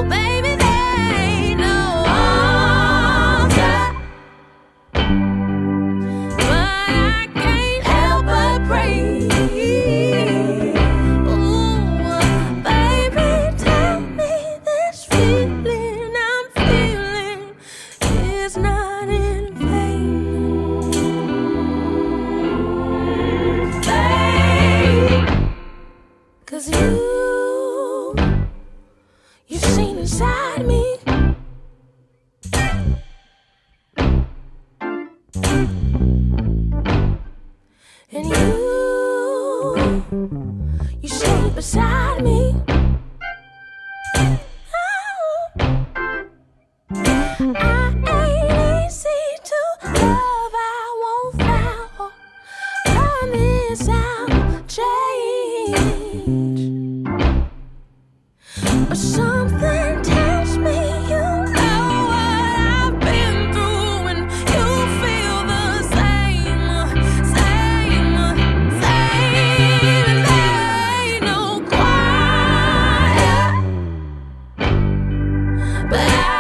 baby, they know all that. But I can't help but pray. Ooh, baby, tell me this feeling I'm feeling is not in vain. Babe, 'cause you've seen inside me. And you stayed beside me. I ain't easy to love, I won't foul. Promise I'll change. But something tells me you know what I've been through, and you feel the same. And ain't no quiet, but